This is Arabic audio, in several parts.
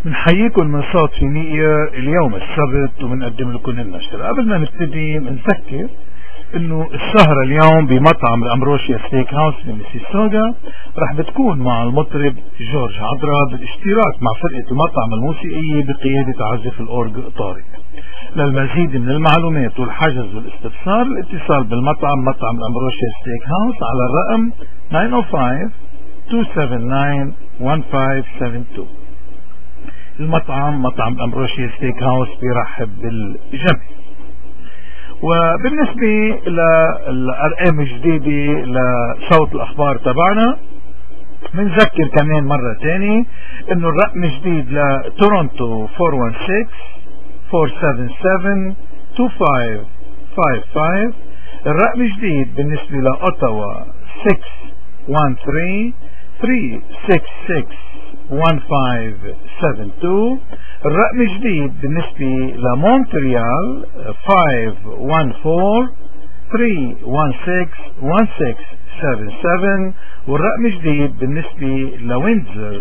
بنحييكم من صوت في نية اليوم السبت وبنقدم لكم النشرة. قبل ما نبتدي بنذكر انه السهرة اليوم بمطعم الامبروشيا ستيك هاوس في ميسيسوغا رح بتكون مع المطرب جورج عطرة بالاشتراك مع فرقة المطعم الموسيقية بقيادة عازف الاورج طارق. للمزيد من المعلومات والحجز والاستفسار الاتصال بالمطعم مطعم الامبروشيا ستيك هاوس على الرقم 905-279-1572. المطعم مطعم الامبروشيا ستيك هاوس بيرحب بالجميع. وبالنسبة للأرقام الجديدة لصوت الأخبار تبعنا بنذكر كمان مرة تاني إنه الرقم الجديد لتورونتو 416-477-2555. الرقم الجديد بالنسبة لأوتاوا 613-366-1572. الرقم الجديد بالنسبة لمونتريال 514-316-1677. والرقم الجديد بالنسبة لويندزر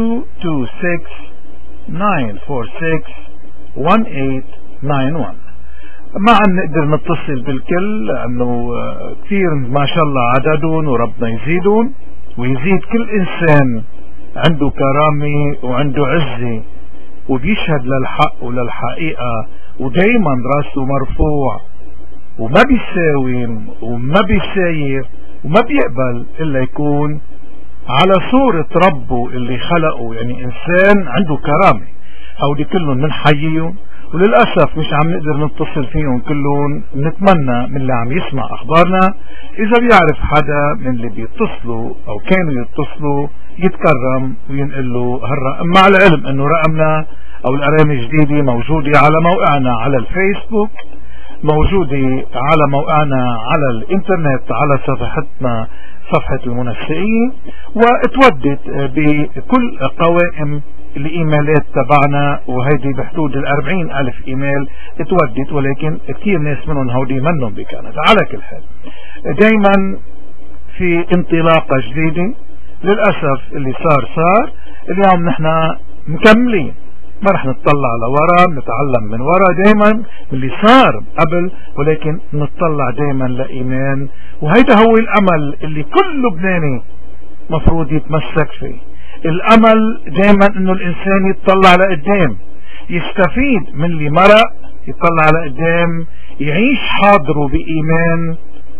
226-946-1891. ما عم نقدر نتصل بالكل لأنه كثير ما شاء الله عددهم وربنا يزيدون ويزيد. كل إنسان عنده كرامة وعنده عزة وبيشهد للحق وللحقيقة ودايما راسه مرفوع وما بيساوم وما بيساير وما بيقبل إلا يكون على صورة ربه اللي خلقه، يعني إنسان عنده كرامة. هودي كلهم بنحييهم وللأسف مش عم نقدر نتصل فيهم كلهم. نتمنى من اللي عم يسمع أخبارنا إذا بيعرف حدا من اللي بيتصلوا أو كانوا يتصلوا يتكرم وينقل له هالرقم، مع العلم أنه رقمنا أو الأرقام الجديدة موجودة على موقعنا على الفيسبوك، موجودة على موقعنا على الإنترنت على صفحتنا صفحة المنسقين، واتودت بكل قوائم الإيميلات تبعنا، وهيدي بحدود 40,000 إيميل اتودت، ولكن كثير ناس منهم هودي منهم بكندا. على كل حال دايما في انطلاقة جديدة. للأسف اللي صار اليوم نحن مكملين، ما رح نتطلع لورا، نتعلم من ورا دايما اللي صار قبل، ولكن نتطلع دايما لإيمان. وهيدا هو الأمل اللي كل لبناني مفروض يتمسك فيه. الأمل دايما انه الإنسان يتطلع لقدام، يستفيد من اللي مرق، يتطلع لقدام، يعيش حاضره بإيمان،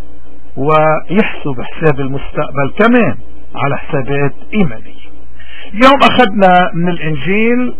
ويحسب حساب المستقبل كمان على حسابات إيمانية. اليوم أخذنا من الإنجيل،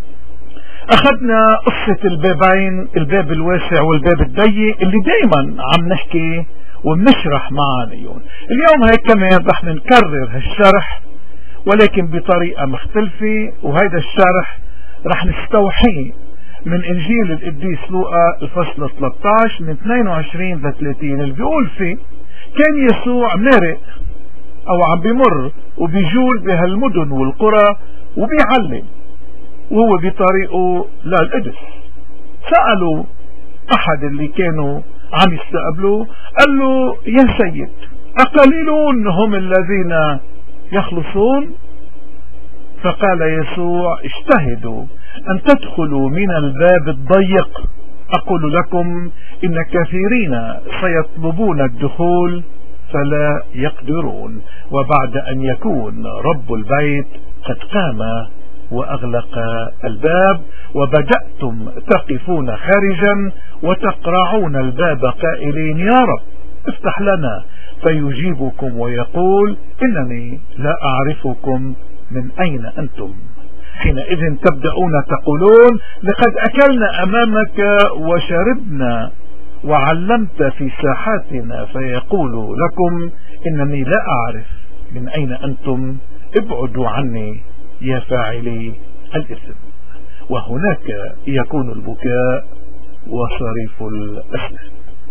أخذنا قصة البابين، الباب الواسع والباب الضيق اللي دايما عم نحكي وبنشرح معانيهم. اليوم هيك كمان رح نكرر هالشرح ولكن بطريقة مختلفة، وهيدا الشرح رح نستوحيه من إنجيل القديس لوقا الفصل 13 من 22 ل 30 اللي بيقول فيه كان يسوع مرق أو عم بمر وبيجول بهالمدن والقرى وبيعلم وهو بطريقه للقدس. سألوا أحد اللي كانوا عم يستقبلوا، قال له يا سيد أقليلون هم الذين يخلصون؟ فقال يسوع اجتهدوا أن تدخلوا من الباب الضيق، أقول لكم إن كثيرين سيطلبون الدخول فلا يقدرون. وبعد أن يكون رب البيت قد قام وأغلق الباب وبدأتم تقفون خارجا وتقرعون الباب قائلين يا رب افتح لنا، فيجيبكم ويقول إنني لا أعرفكم، من أين أنتم؟ حينئذ تبدأون تقولون لقد أكلنا أمامك وشربنا وعلمت في ساحاتنا، فيقول لكم إنني لا أعرف من أين أنتم، ابعدوا عني يا فاعلي الإثم. وهناك يكون البكاء وصريف الأسنان.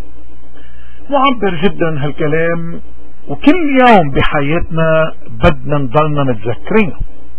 معبر جدا هالكلام، وكل يوم بحياتنا بدنا نضلنا متذكرينه.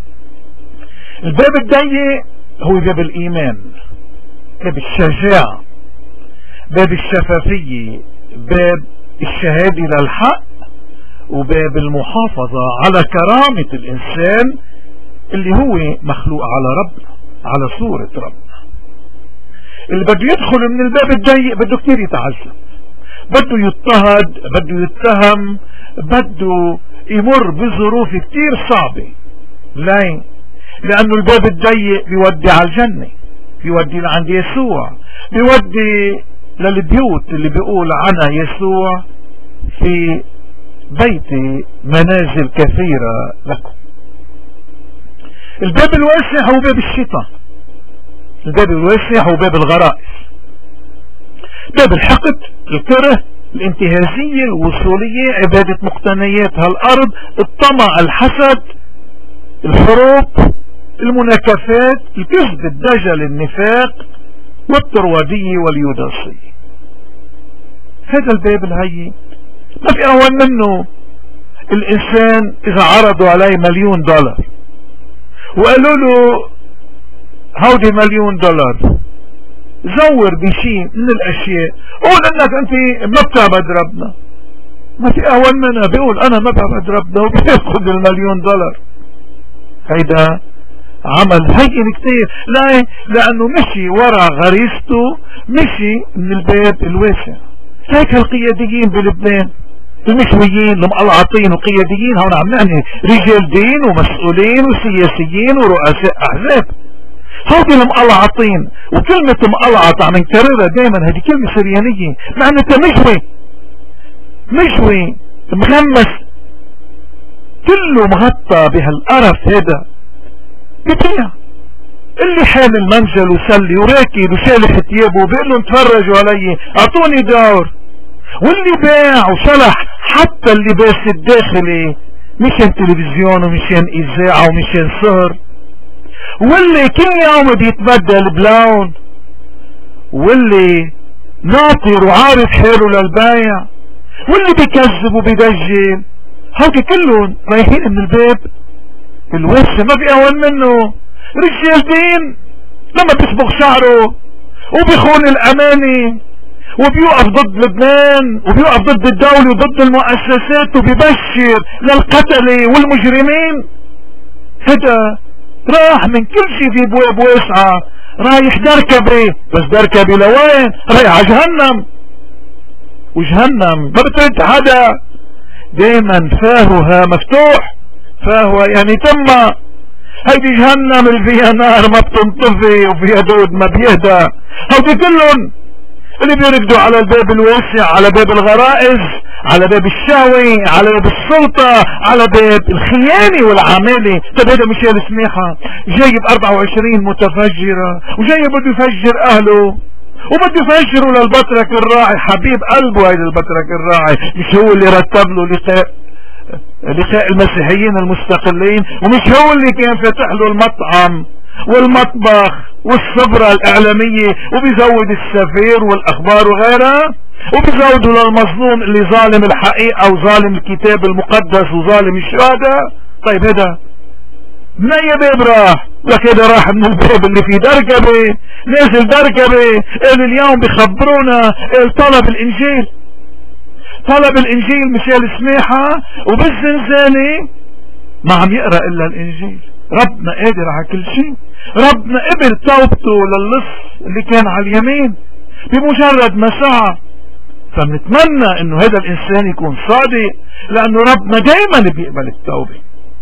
الباب الضيق هو باب الإيمان، باب الشجاعة، باب الشفافية، باب الشهادة للحق، وباب المحافظة على كرامة الإنسان اللي هو مخلوق على ربنا. على صورة ربنا. اللي بده يدخل من الباب الضيق بده كتير يتعذب، بده يضطهد، بده يتهم، بده يمر بظروف كتير صعبة. ليه؟ لأنه الباب الضيق بيودي على الجنة، بيودي لعند يسوع، بيودي للبيوت اللي بيقول عنها يسوع في بيت منازل كثيرة لكم. الباب الواسع هو باب الشيطان، الباب الواسع هو باب الغرائز، باب الحقد، الكره، الانتهازية، الوصولية، عبادة مقتنيات هالأرض، الطمع، الحسد، الحروب، المناكفات، الكذب، الدجل، النفاق، والطروادية واليوداسية. هذا الباب الهي ما في أول منه. الإنسان إذا عرضوا عليه $1,000,000 وقالوا له هودي $1,000,000 زور بشيء من الأشياء، قول انك انت ما بتعبد ربنا، ما في أول منها. بيقول أنا ما بعبد ربنا وبياخد $1,000,000. هيدا عمل هين كتير. لأنه مشي ورا غريزته، مشي من الباب الواسع. هيك القياديين بلبنان المشويين المقلعطين وقياديين، هون عم نعني رجال دين ومسؤولين وسياسيين ورؤساء أحزاب، هودي المقلعطين. وكلمة مقلعط عم نكررها دايما، هذه كلمة سريانية معناتها مشوي مغمس، كله مغطى بهالقرف. هذا بيبيع اللي حامل منجل وسلي وراكد وشالح ثيابه وبيقول لهم تفرجوا علي اعطوني دور. واللي باع وشلح حتى اللباس الداخلي مشان تلفزيون ومشان اذاعه ومشان سهر، واللي كل يوم بيتبدل بلون، واللي ناطر وعارف حاله للبايع، واللي بيكذب وبيدجل، هودي كلهم رايحين من الباب الواسع. ما في اول منه. رجال دين لما بيصبغ شعره وبيخون الاماني وبيوقف ضد لبنان وبيوقف ضد الدولة وضد المؤسسات وبيبشر للقتلة والمجرمين، هذا راح من كل شيء في بواب واسعة، رايح دركبة. بس دركبة لوين؟ رايح على جهنم، وجهنم ما بترد حدا. دايما فاهوها مفتوح، فاهوها يعني تم. هيدي جهنم اللي فيها نار ما بتنطفي وفيها دود ما بيهدى. هودي كلهم اللي بيركضوا على الباب الواسع، على باب الغرائز، على باب الشهوة، على باب السلطة، على باب الخيانة والعمالة. طب هذا مشيل سميحة جايب 24 متفجرة وجاي بده يفجر اهله وبده يفجروا للبطرك الراعي، حبيب قلبه. هيدا البطرك الراعي مش هو اللي رتب له لقاء المسيحيين المستقلين، ومش هو اللي كان فاتح له المطعم والمطبخ والصبرة الإعلامية وبيزود السفير والأخبار وغيرها، وبيزودوا للمظلوم اللي ظالم الحقيقة وظالم الكتاب المقدس وظالم الشهادة. طيب هذا من أي باب راح؟ لك هذا راح من الباب اللي فيه دركبة، نازل دركبة. قال اليوم بخبرونا طلب الإنجيل، طلب الإنجيل مشان سميحة وبالزنزانة ما عم يقرأ إلا الإنجيل. ربنا قادر على كل شيء. ربنا قبل توبته للص اللي كان على اليمين بمجرد ما سعى. فبنتمنى انه هذا الانسان يكون صادق، لانه ربنا دائما بيقبل التوبة.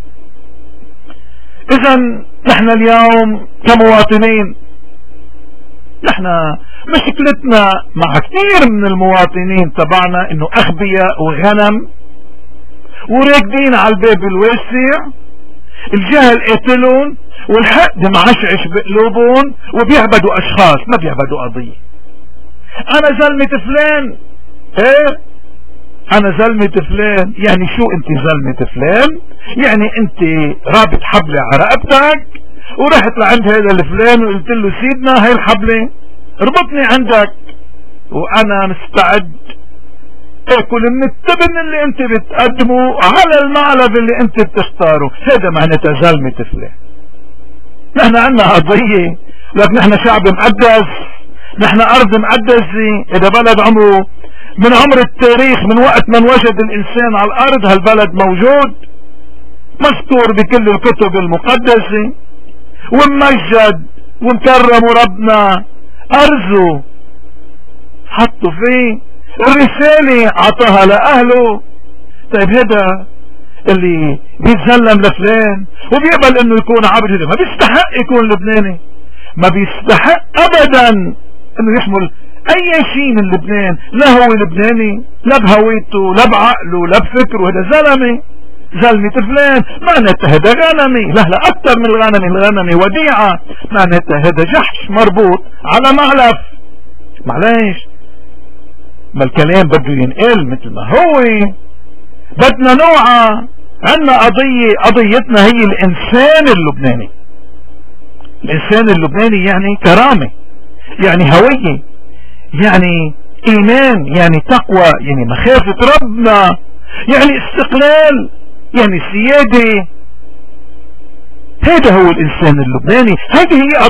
اذا نحن اليوم كمواطنين، نحن مشكلتنا مع كثير من المواطنين تبعنا انه اغبياء وغنم وراكدين على الباب الواسع، الجهل قاتلون والحقد معشعش بقلوبهم وبيعبدوا اشخاص ما بيعبدوا قضية. انا زلمة فلان، ايه انا زلمة فلان، يعني شو انت زلمة فلان؟ يعني انت رابط حبلة على رقبتك ورحت لعند هذا الفلان وقلت له سيدنا هاي الحبلة اربطني عندك وانا مستعد اكل من التبن اللي انت بتقدمه على المعلب اللي انت بتختاره. هذا معناتها زلمة فلان. نحن عنا قضية، لكن نحن شعب مقدس، نحن ارض مقدسة. اذا بلد عمره من عمر التاريخ، من وقت من وجد الانسان على الارض، هالبلد موجود مذكور بكل الكتب المقدسة وممجد ومكرموا ربنا، ارزوا حطوا فيه الرسالة عطاها لأهله. طيب هذا اللي بيتسلم لفلان وبيقبل انه يكون عبد، ما بيستحق يكون لبناني، ما بيستحق ابدا انه يحمل اي شيء من لبنان، لا هو لبناني لا بهويته لا بعقله لا بفكره. هذا زلمة فلان، معناتها هذا غنمي، لا اكثر من الغنمي وديعة، معناتها هذا جحش مربوط على معلف. معلش، ما الكلام بده ينقل مثل ما هو. بدنا نوعى، عنا قضيتنا هي الانسان اللبناني. الانسان اللبناني يعني كرامة، يعني هوية، يعني ايمان، يعني تقوى، يعني مخافة ربنا، يعني استقلال، يعني سيادة. هذا هو الانسان اللبناني. هذه هي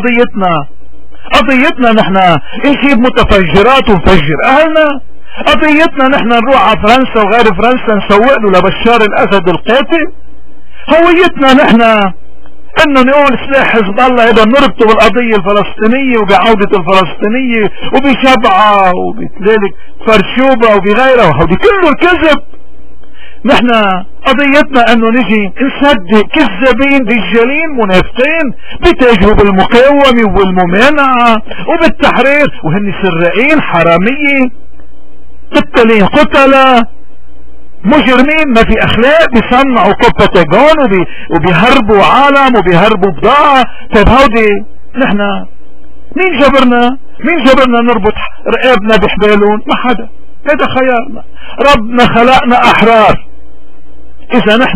قضيتنا نحن نجيب متفجرات ونفجر اهلنا. قضيتنا نحن نروح على فرنسا وغير فرنسا نسوق له لبشار الاسد القاتل. هويتنا نحن انه نقول سلاح حزب الله هذا نربطه بالقضية الفلسطينية وبعودة الفلسطينية وبشبعة وبذلك فرشوبة وبغيرها، وهذه كله الكذب. نحن قضيتنا انه نجي نصدق كذابين دجالين منافقين بيتاجروا بالمقاومة والممانعة وبالتحرير، وهن سرائين حرامية قتلين قتلة مجرمين ما في اخلاق، بيصنعوا كوباتاجون وبيهربوا عالم وبيهربوا بضاعة. طيب هودي نحن مين جبرنا نربط رقابنا بحبالون؟ ما حدا. هذا خيارنا، ربنا خلقنا احرار. اذا نحن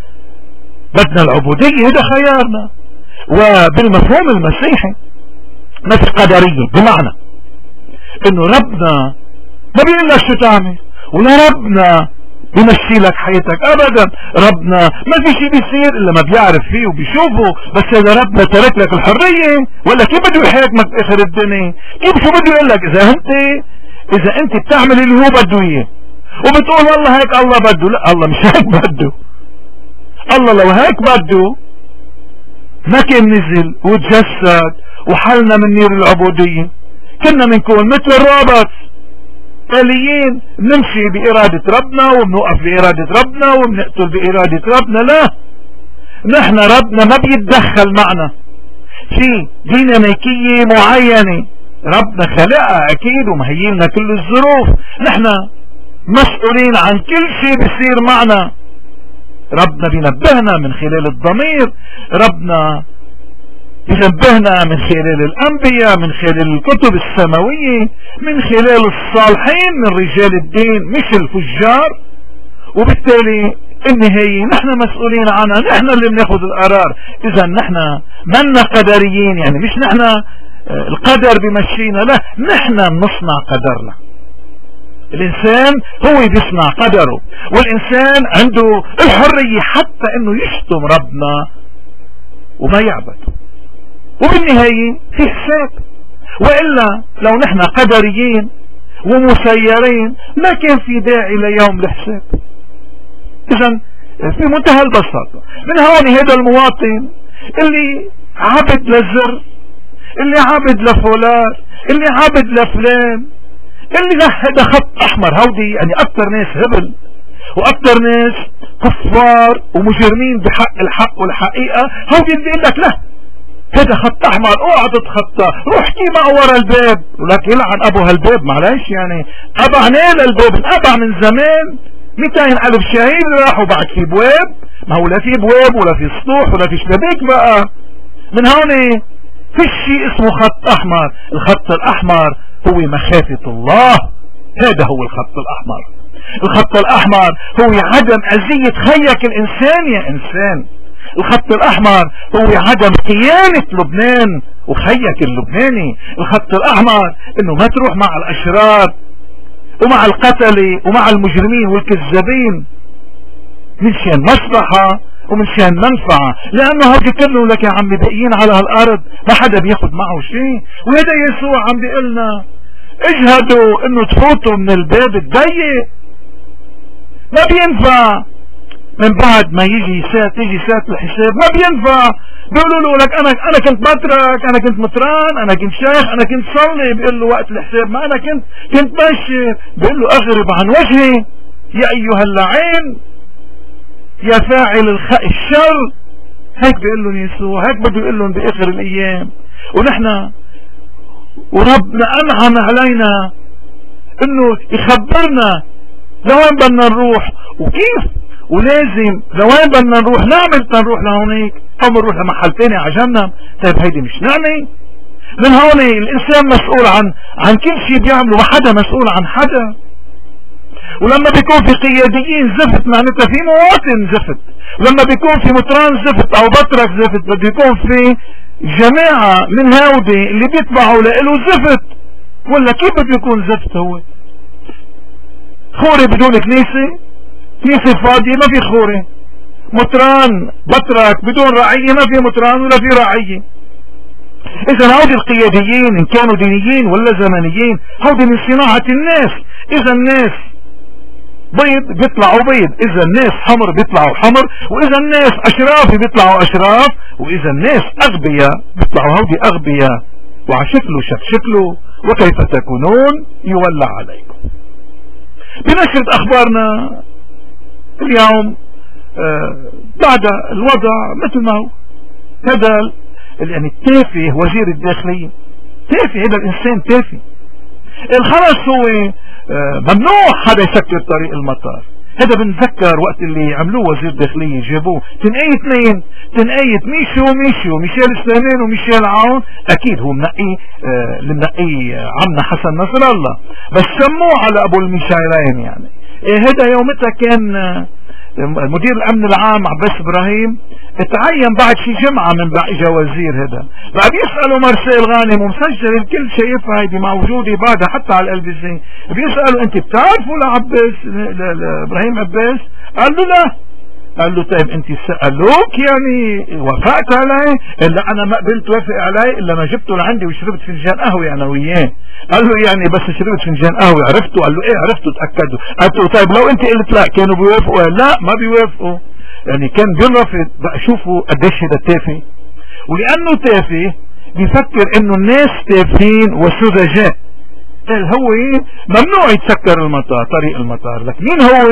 بدنا العبودية هذا خيارنا. وبالمفهوم المسيحي ما في قدرية، بمعنى انه ربنا ما بيقول لك شو تعمل، ولا ربنا بيمشي لك حياتك ابدا. ربنا ما في شيء بيصير الا ما بيعرف فيه وبيشوفه. بس اذا ربنا ترك لك الحرية، ولا كيف بده يحاكمك باخر الدنيا؟ كيف شو بده يقول لك؟ اذا انت بتعمل اللي هو بده اياه وبتقول والله هيك الله بده، لا الله مش هيك بده. الله لو هيك بده ما كان نزل وتجسد وحلنا من نير العبودية. كنا بنكون مثل الرابط آليين، بنمشي بإرادة ربنا وبنوقف بإرادة ربنا وبنقتل بإرادة ربنا. لا، نحن ربنا ما بيتدخل معنا في ديناميكية معينة. ربنا خلقها اكيد ومهيلنا كل الظروف. نحن مسؤولين عن كل شيء بيصير معنا. ربنا بينبهنا من خلال الضمير، ربنا ينبهنا من خلال الانبياء، من خلال الكتب السماوية، من خلال الصالحين من رجال الدين مش الفجار. وبالتالي النهاية نحن مسؤولين عنها، نحن اللي بناخذ القرار. اذا نحن منا قدريين، يعني مش نحن القدر بمشينا، لا نحن بنصنع قدرنا. الانسان هو بيصنع قدره، والانسان عنده الحرية حتى انه يشتم ربنا وما يعبد، وبالنهاية في حساب. وإلا لو نحن قدريين ومسيرين ما كان في داعي ليوم الحساب. اذا في منتهى البساطة من هون هذا المواطن اللي عبد للزر، اللي عبد لفلان، اللي عبد لفلان، اللي هذا خط احمر. هودي يعني اكتر ناس هبل واكتر ناس كفار ومجرمين بحق الحق والحقيقة. هودي اللي يقول لك لا هذا خط احمر اوعى تتخطى، روح احكي معه ورا الباب. ولك يلعن ابو هالباب، معلش يعني ابعناه للباب، انقبع من زمان 200 ألف شهيد راحوا بعد في بواب. ما هو لا في بواب ولا في سطوح ولا في شبابيك بقى. من هون في شيء اسمه خط احمر. الخط الاحمر هو مخافة الله، هذا هو الخط الاحمر. الخط الاحمر هو عدم اذية خيك الانسان يا انسان. الخط الاحمر هو عدم قيامة لبنان وخيك اللبناني. الخط الاحمر انه ما تروح مع الاشرار ومع القتلة ومع المجرمين والكذابين من شان مصلحة ومن شان منفعة، لانه هذي كله لك يا عمي باقيين على هالارض ما حدا بياخد معه شيء. وهذا يسوع عم بيقلنا اجهدوا انه تفوتوا من الباب الضيق. ما بينفع من بعد ما تيجي ساعة الحساب ما بينفع. بيقولوا له لك انا كنت بترك، انا كنت مطران، انا كنت شيخ، انا كنت صلي. بيقول له وقت الحساب ما انا كنت بشر. بيقول له اغرب عن وجهي يا ايها اللعين يا فاعل الشر. هيك بيقول لهم يسوع، هيك بده يقول لهم باخر الايام. ونحن وربنا انعم علينا انه يخبرنا لوين بدنا نروح وكيف، ولازم لوين بدنا نروح نعمل تنروح لهونيك او بنروح لمحل تاني على جهنم. طيب هيدي مش نعمة؟ من هون الانسان مسؤول عن كل شيء بيعمله، ما حدا مسؤول عن حدا. ولما بيكون في قياديين زفت معناتها في مواطن زفت، ولما بيكون في مطران زفت او بطرك زفت بده يكون في جماعة من هودي اللي بيتبعوا له زفت. ولا كيف بده يكون زفت؟ هو خوري بدون كنيسة فاضية ما في خوري، مطران بطرك بدون رعية ما في مطران ولا في رعية. اذا هودي القياديين ان كانوا دينيين ولا زمنيين هودي من صناعة الناس. اذا الناس بيض بيطلعوا بيض، اذا الناس حمر بيطلعوا حمر، واذا الناس اشراف بيطلعوا اشراف، واذا الناس اغبياء بيطلعوا هودي اغبياء. وعشكلوا شكله وكيف تكونون يولى عليكم. بنشرة اخبارنا اليوم بعد الوضع مثل ما هو. هذا يعني التافه وزير الداخلية تافه، هذا الانسان تافه. الخلص هو ممنوع حدا يسكر طريق المطار. هذا بنذكر وقت اللي عملوه وزير داخلية جابوه تنقية ميشيل سليمان وميشيل عون. اكيد هو اللي منقيه عمنا حسن نصر الله، بس سموه على ابو الميشيلين يعني. هذا يومتها كان مدير الامن العام عباس ابراهيم اتعين بعد شي جمعة من بعد اجا وزير. هذا بعد يسألوا مرسال غانم ومسجل الكل شايفها، هيدي موجودة بعدها حتى على الالفزيون. بيسألوا انت بتعرفوا لعباس ابراهيم عباس؟ قال له لا. قال له طيب انت سألوك يعني وافقت عليه؟ الا انا ما قبلت وافق عليه الا ما جبته لعندي وشربت فنجان قهوة انا وياه. قال له يعني بس شربت فنجان قهوة عرفته؟ قال له ايه عرفته تأكدوا. قال له طيب لو انت قلت لا كانوا بيوافقوا؟ لا ما بيوافقوا. يعني كان بينرفض. بقى شوفوا قديش هذا تافه. ولانه تافه بيفكر انه الناس تافهين وسذجاء. قال هو ممنوع يتسكر المطار طريق المطار. لك مين هو؟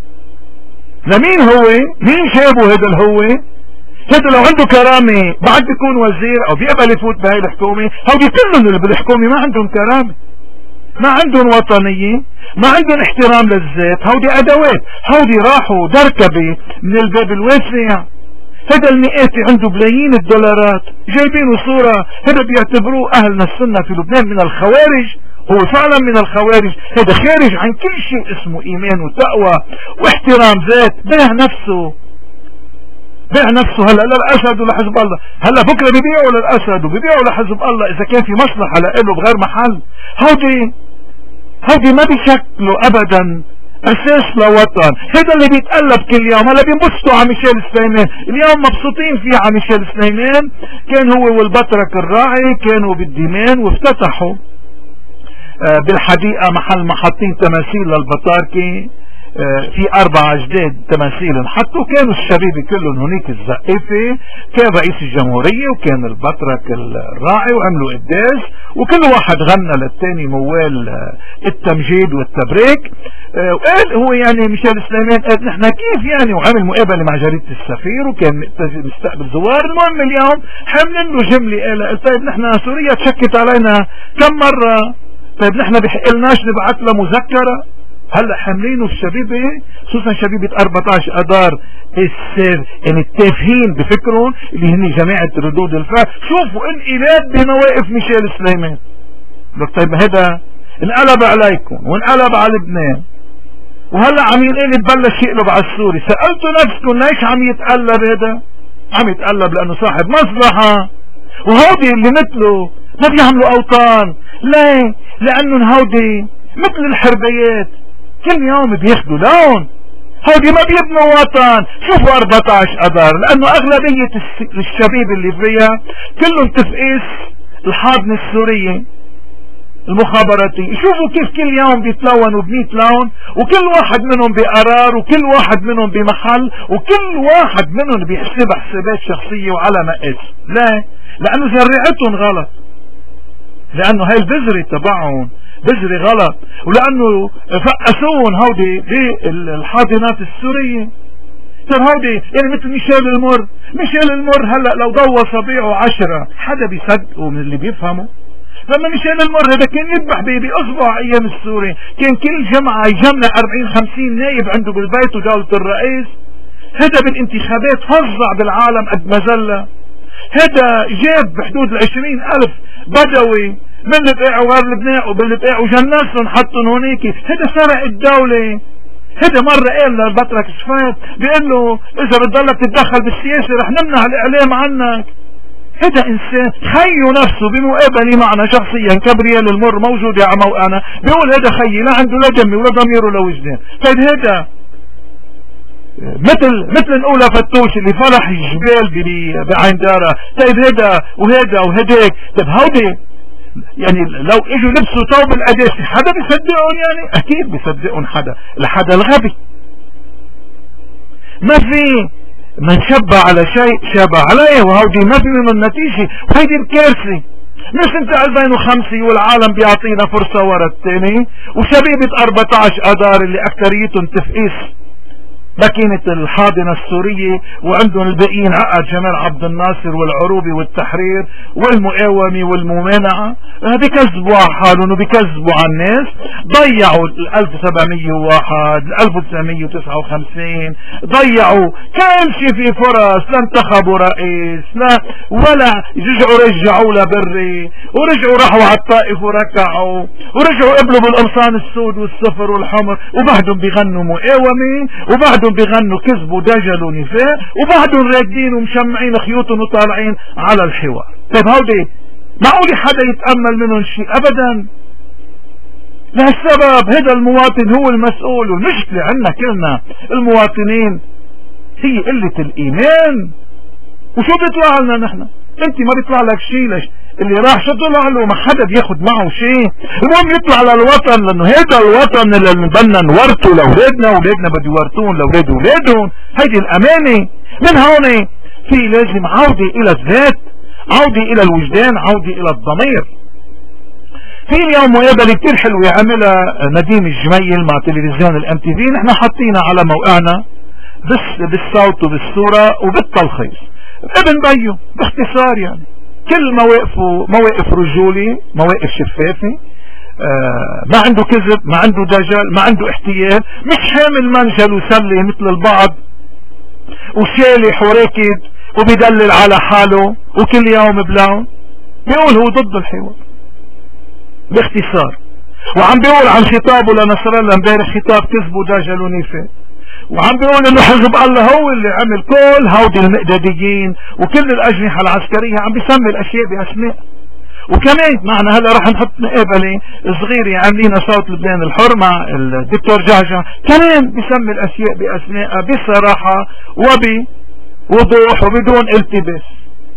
لمين هو؟ مين جابه هذا الهو؟ هذا لو عنده كرامة بعد بيكون وزير او بيقبل يفوت بهاي الحكومة. هودي كلهم اللي بالحكومة ما عندهم كرامة، ما عندهم وطنية، ما عندهم احترام للذات. هودي ادوات، هودي راحوا دركبة من الباب الواسع. هذا المئات عنده بلايين الدولارات جايبينه صورة. هذا بيعتبروه اهلنا السنة في لبنان من الخوارج. هو فعلا من الخوارج. هذا خارج عن كل شيء اسمه ايمان وتقوى واحترام ذات. بيع نفسه هلا للاسد ولحزب الله. هلا بكره بيبيعوا للاسد وبيبيعوا لحزب الله اذا كان في مصلحة لإله بغير محل. هودي ما بيشكلوا ابدا اساس لوطن. هذا اللي بيتقلب كل يوم. هلا بينبسطوا على ميشيل سليمان اليوم، مبسوطين فيه على ميشيل سليمان. كان هو والبطرك الراعي كانوا بالديمان وافتتحوا بالحديقة محل محطين تماثيل للبطاركة. في 4 جداد تماثيل انحطوا. كانوا الشبيبة كلهم هنيك الزقافة، كان رئيس الجمهورية وكان البطرك الراعي وعملوا قداس، وكل واحد غنى للتاني موال التمجيد والتبريك. وقال هو يعني ميشيل سليمان قال نحن كيف يعني، وعمل مقابلة مع جريدة السفير وكان مستقبل زوار. المهم اليوم حملن له جملة قال طيب نحن سوريا تشكت علينا كم مرة، طيب نحن بحقلناش نبعث لها مذكرة. هلا حاملينه الشبيبة خصوصا شبيبة 14 اذار السر يعني التافهين بفكرهم اللي هن جماعة ردود الفعل. شوفوا انقلاب بمواقف ميشيل سليمان. طيب هذا انقلب عليكم وانقلب على لبنان، وهلا عم ينقلب بلش يقلب على السوري. سألتوا نفسكم ليش عم يتقلب؟ هذا عم يتقلب لانه صاحب مصلحة. وهودي اللي مثله ما بيعملوا اوطان. ليه؟ لانه هودي مثل الحربيات كل يوم بياخدوا لون. هودي ما بيبنوا وطن. شوفوا 14 اذار لانه اغلبية الشبيب اللي فيها كلهم تفقيس الحاضنة السورية. المخابراتي يشوفوا كيف كل يوم بيتلونوا ب100 لون، وكل واحد منهم بقرار، وكل واحد منهم بمحل، وكل واحد منهم بيحسب حسابات شخصية وعلى مقاس. لا، لأنه شريعتهم غلط، لأنه هاي البذرة تبعهم بذرة غلط، ولأنه فقسوهم هودي بالحاضنات السورية. طب هودي يعني مثل ميشيل المر هلأ لو ضوى صبيعه 10 حدا بيصدقه من اللي بيفهمه؟ لما ميشيل المر هذا كان يذبح بأصبع ايام السوري، كان كل جمعة يجمع 40-50 نايب عنده بالبيت ودولة الرئيس. هذا بالانتخابات فظع بالعالم قد ما زل. هذا جاب بحدود 20,000 بدوي من البقاع وغير البناء وبالبقاع وجنسهم حطهم هونيك. هذا سرق الدولة. هذا مرة قال للبطرك شفايت بيقول له اذا بتضلك تتدخل بالسياسة رح نمنع الاعلام عنك. هذا انسان خيو نفسه بمقابله معنا شخصيا كبريال المر موجود يا موقعنا، بيقول هذا خيي لا عنده لا دمي ولا ضمير ولا وجدان. طيب هذا مثل نقولها فتوش اللي فرح الجبال بعين دارة. طيب هذا وهذا وهداك. طيب هودي يعني لو اجوا لبسوا ثوب القداسة حدا بيصدقهم؟ يعني اكيد بيصدقهم حدا الغبي. ما في من شبع على شيء شبع عليه، وهودي ما في منه النتيجة. وهيدي الكارثة. مش انت 2005 والعالم بيعطينا فرصة ورا الثاني، وشبيبة 14 اذار اللي اكتريتهم تفقيس ماكينة الحاضنة السورية، وعندهم الباقيين عقد جمال عبد الناصر والعروبي والتحرير والمقاومة والممانعة. بيكذبوا على حالهم وبيكذبوا على الناس. ضيعوا 1701 1959، ضيعوا كل شيء في فرص. لا انتخبوا رئيس لا ولا رجعوا لبري، ورجعوا راحوا على الطائف وركعوا، ورجعوا قبلوا بالقمصان السود والصفر والحمر، وبعدهم بيغنوا مقاومة، وبعدهم بيغنوا كذب ودجل ونفاق، وبعدهم راكدين ومشمعين خيوطهم وطالعين على الحوار. طيب هودي معقول حدا يتأمل منهم شيء؟ ابدا. لهالسبب هذا المواطن هو المسؤول. والمشكلة عندنا كلنا المواطنين هي قلة الايمان. وشو بيطلع لنا نحن؟ انت ما بيطلع لك شيء. ليش اللي راح شو طلع له؟ ما حدا بياخد معه شيء. المهم يطلع للوطن، لانه هذا الوطن اللي بدنا نورثه لاولادنا، واولادنا بده يورثون لاولاد اولادهم. هيدي الامانه. من هون في لازم عودة الى الذات، عودة الى الوجدان، عودة الى الضمير. في اليوم مقابلة كتير حلوة عملها نديم الجميل مع تلفزيون الMTV. نحن حاطينها على موقعنا بالصوت وبالصورة وبالتلخيص. ابن بيو باختصار يعني كل مواقفه مواقف رجولي، مواقف شفافة، ما عنده كذب، ما عنده دجل، ما عنده احتيال، مش حامل منجل وسلة مثل البعض وشالح وراكد وبيدلل على حاله وكل يوم بلون. بيقول هو ضد الحوار باختصار. وعم بيقول عن خطابه لنصر الله امبارح خطاب كذب ودجل ونفاق، وعم بيقول انه حزب الله هو اللي عمل كل هودي المقداديين وكل الاجنحة العسكرية. عم بيسمي الاشياء باسماء. وكمان معنا هلا رح نحط مقابلة صغيرة عاملينها صوت لبنان الحر مع الدكتور جعجع، كمان بيسمي الاشياء باسماء بصراحة وبوضوح وبدون التباس.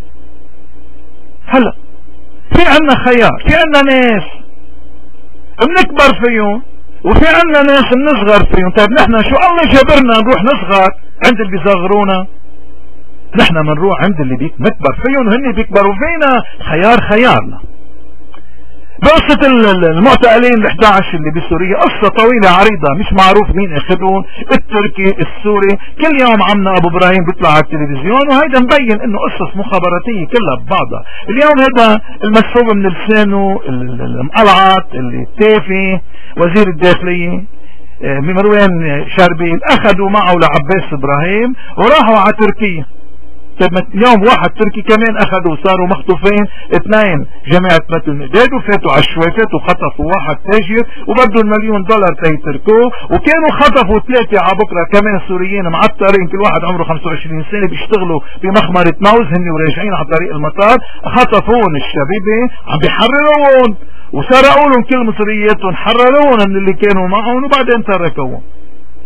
هلا في عنا خيار، في عنا ناس بنكبر فيهم، وفي عنا ناس بنصغر فيهم. طيب نحن شو الله جابرنا نروح نصغر عند اللي بيصغرونا؟ نحن منروح عند اللي نكبر فيهم وهن بيكبروا فينا. خيارنا. بقصة المعتقلين ال11 اللي بسوريا قصة طويلة عريضة، مش معروف مين اخذون، التركي السوري. كل يوم عمنا ابو ابراهيم بيطلع على التلفزيون، وهيدا مبين انه قصص مخابراتية كلها ببعضها. اليوم هذا المسحوب من لسانه المقلعط اللي التافه وزير الداخلية مروان شربيل اخذوا معه لعباس ابراهيم وراحوا على تركيا. يوم واحد تركي كمان اخذوا صاروا مخطوفين 2 جماعة مثل مقداد، وفاتوا على الشويفات وخطفوا واحد تاجر وبدوا $1,000,000 تيتركوه. وكانوا خطفوا 3 على بكرة كمان سوريين معطرين كل واحد عمره 25 سنة بيشتغلوا بمخمرة موز هن وراجعين على طريق المطار. خطفون الشبيبة عم بيحررون وسرقوا لهم كل مصرياتهم، حرروهم من اللي كانوا معهم وبعدين تركوهم.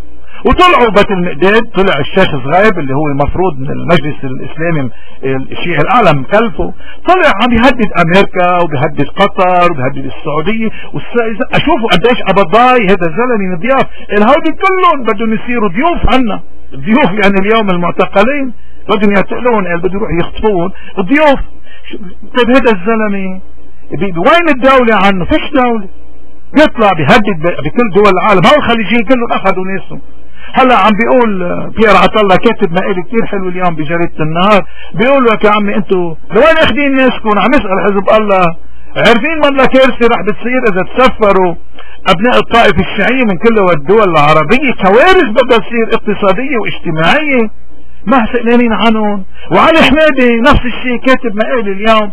وطلعوا بيت المقداد، طلع الشيخ صغيب اللي هو المفروض من المجلس الاسلامي الشيعي الاعلى مكلفه، طلع عم يهدد امريكا وبيهدد قطر وبيهدد السعوديه. اشوفوا قديش قبضاي هذا الزلمه من ضياف، الهودي كلهم بدهم يصيروا ضيوف عنا، الضيوف يعني اليوم المعتقلين بدهم يعتقلون، بدهم يروحوا يخطفون الضيوف. طيب هذا الزلمه وين الدوله عنه؟ فيش دوله، بيطلع بيهدد بكل دول العالم. هؤلاء الخليجيين كلهم اخذوا ناسهم. هلا عم بيقول بيير عطله كاتب مقال كثير حلو اليوم بجريدة النهار، بيقول لك يا عمي انتوا لوين اخذين ناسكم؟ عم يسأل حزب الله، عارفين والله كارثة رح بتصير اذا تسفروا ابناء الطائفة الشيعية من كل الدول العربية، كوارث بدها تصير اقتصادية واجتماعية ما سئلانين عنهم. وعلي حمادي نفس الشيء كاتب مقال اليوم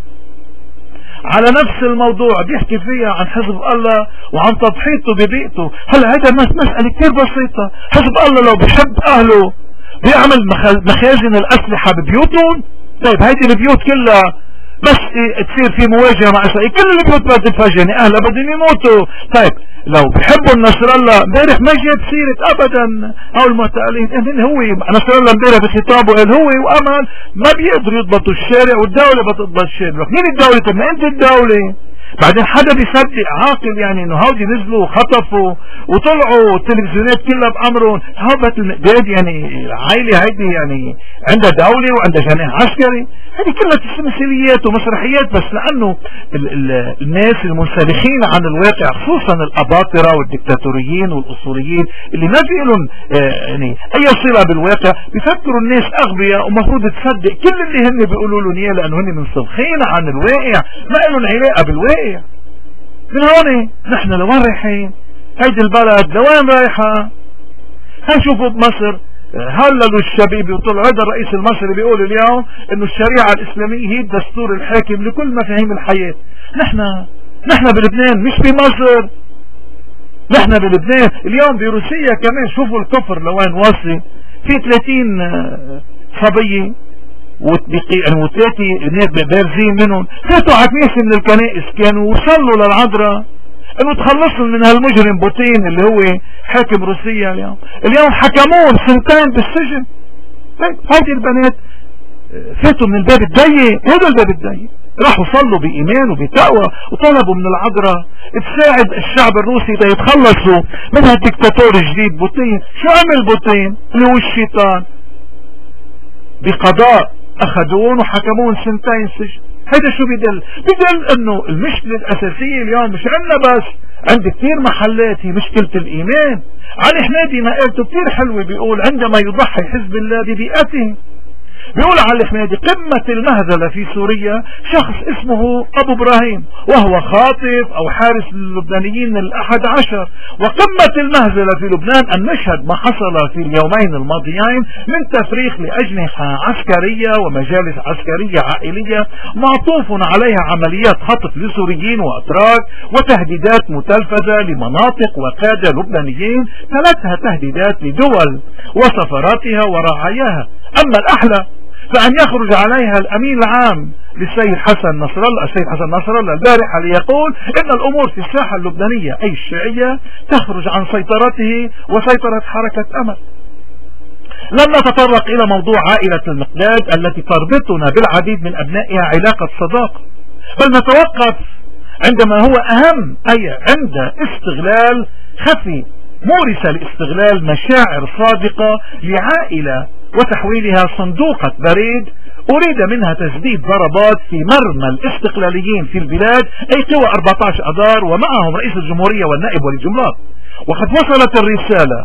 على نفس الموضوع، بيحكي فيها عن حزب الله وعن تضحيته ببيئته. هلا هذا مسألة كتير بسيطة، حزب الله لو بيحب اهله بيعمل مخازن الاسلحة ببيوتهم. طيب هيدي البيوت كلها بس تصير في مواجهة مع اسرائيل كل البيوت بدها تنفجر، اهلها بدهم يموتوا. طيب لو بحبوا نصر الله امبارح ما جاب سيرة ابدا او المعتقلين. هو نصر الله امبارح بخطابه قال هو وامل ما بيقدروا يضبطوا الشارع والدولة بتضبط الشارع. مين الدولة؟ طب ما انت الدولة. بعدين حدا بيصدق عاقل يعني انه هودي نزلوا خطفوا وطلعوا التلفزيونات كلها بامرهم؟ هابت المقداد يعني العائلة هيدي يعني عندها دولة وعندها جناح عسكري؟ هذه كلها تمثيليات ومسرحيات، بس لانه الناس المنسلخين عن الواقع خصوصا الاباطرة والدكتاتوريين والاصوليين اللي ما في لهم يعني اي صلة بالواقع، بيفكروا الناس اغبياء ومفروض تصدق كل اللي هن بيقولوا لهم اياه لانه هن منسلخين عن الواقع، ما لهم علاقة بالواقع. من هون نحن لوين رايحين؟ هيدي البلد لوين رايحة؟ هنشوفوا بمصر هللوا الشبيبي وطلعوا هذا الرئيس المصري بيقول اليوم انه الشريعة الاسلامية هي الدستور الحاكم لكل مفاهيم الحياة. نحن بلبنان مش بمصر، نحن بلبنان. اليوم بروسيا كمان شوفوا الكفر لوين واصل، في 30 صبية و3 بارزين منهم فاتوا على كنيسة من الكنائس كانوا وصلوا للعذراء انه تخلصوا من هالمجرم بوتين اللي هو حاكم روسيا. اليوم حكموه 2 سنين بالسجن. هذه البنات فاتوا من الباب الضيق، هذا الباب الضيق، راحوا صلوا بإيمان وبتقوى وطلبوا من العذراء تساعد الشعب الروسي دا يتخلصوا من هالدكتاتور الجديد بوتين. شو عمل بوتين اللي هو الشيطان؟ بقضاء اخذون وحكمون 2 سنين سجن. هذا شو بدل انه المشكلة الاساسية اليوم مش عندنا بس، عند كثير محلات هي مشكلة الايمان. علي حمادي مقالته كثير حلوة، بيقول عندما يضحي حزب الله ببيئته، بيقول علي حمادي قمة المهزلة في سوريا شخص اسمه ابو ابراهيم وهو خاطف او حارس للبنانيين ال11، وقمة المهزلة في لبنان ان نشهد ما حصل في اليومين الماضيين من تفريخ لاجنحة عسكرية ومجالس عسكرية عائلية معطوف عليها عمليات خطف لسوريين واتراك وتهديدات متلفزة لمناطق وقادة لبنانيين، ثلاثها تهديدات لدول وسفاراتها ورعاياها. اما الاحلى فان يخرج عليها الامين العام للسيد حسن نصر الله، السيد حسن نصر الله البارحة ليقول ان الامور في الساحة اللبنانية اي الشيعية تخرج عن سيطرته وسيطرة حركة امل. لم نتطرق الى موضوع عائلة المقداد التي تربطنا بالعديد من ابنائها علاقة صداقة، بل نتوقف عندما هو اهم، اي عند استغلال خفي مورسة لاستغلال مشاعر صادقة لعائلة وتحويلها صندوقة بريد أريد منها تسديد ضربات في مرمى الاستقلاليين في البلاد أي قوى 14 أذار ومعهم رئيس الجمهورية والنائب ولي الجمهورية. وقد وصلت الرسالة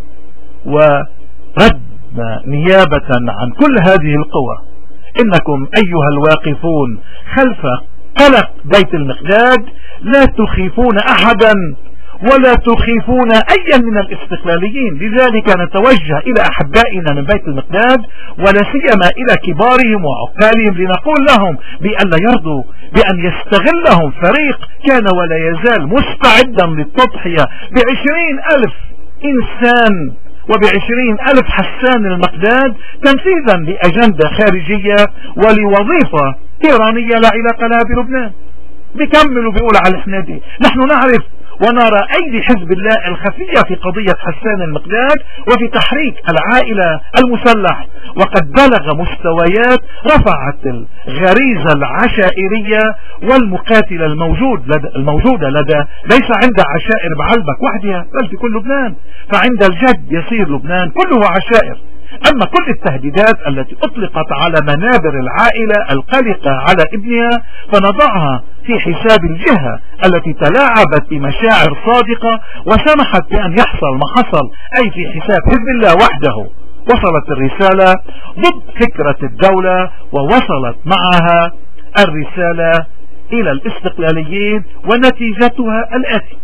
وردنا نيابة عن كل هذه القوى إنكم أيها الواقفون خلف قلق بيت المقداد لا تخيفون أحدا ولا تخيفون ايا من الاستقلاليين، لذلك نتوجه الى احبائنا من بيت المقداد ولا سيما الى كبارهم وعقالهم لنقول لهم بان لا يرضوا بان يستغلهم فريق كان ولا يزال مستعدا للتضحية ب20,000 انسان وب20,000 حسان المقداد تنفيذا لاجندة خارجية ولوظيفة ايرانية لا علاقة لها بلبنان. بيكمل وبيقول على الحنادي: نحن نعرف ونرى أيدي حزب الله الخفية في قضية حسان المقداد وفي تحريك العائلة المسلح، وقد بلغ مستويات رفعت الغريزة العشائرية والمقاتلة الموجودة لدى ليس عند عشائر بعلبك وحدها بل في كل لبنان، فعند الجد يصير لبنان كله عشائر. أما كل التهديدات التي أطلقت على منابر العائلة القلقة على ابنها فنضعها في حساب الجهة التي تلاعبت بمشاعر صادقة وسمحت بأن يحصل ما حصل، أي في حساب حزب الله وحده. وصلت الرسالة ضد فكرة الدولة، ووصلت معها الرسالة إلى الاستقلاليين، ونتيجتها الآتي: